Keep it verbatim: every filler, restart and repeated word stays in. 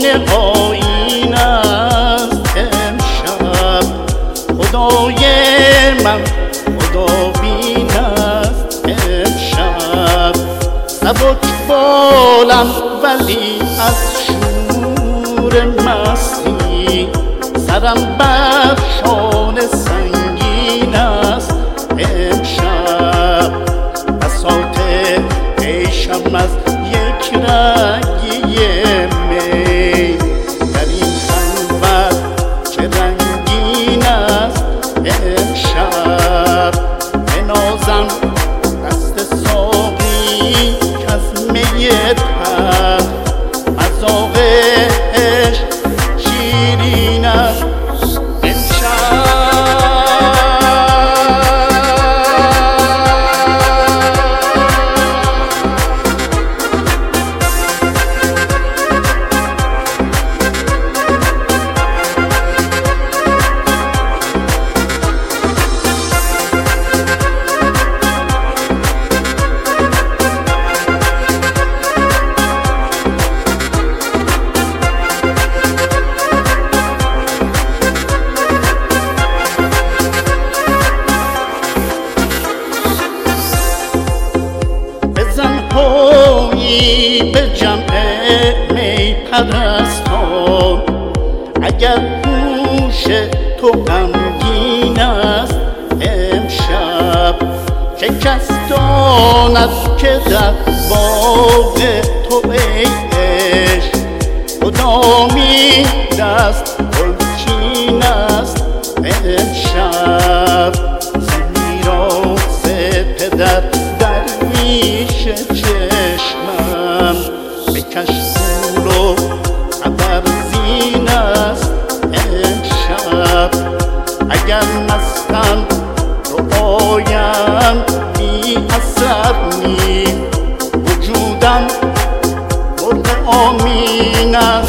خدای آیین است امشب، خدای من خدا بین است امشب. سبک بالم ولی از شور مستی، سرم بر شانه سنگین است امشب. بساط عیشم از یک رگی می، در این خلوت چه رنگین است امشب. بنازم دست ساقی کز می تلخ، مذاق عشق شیرین است به جمع می پرستان. اگر هوش تو غمگین است امشب، چه کس داند که در باغ تو ای عشق کدامین دست گلچین است امشب. ز میراث پدر درویش چشمم بکش پول و عبرزین است امشب. اگر مستم دعایم بی اثر نی، وجودم مرغ آمین است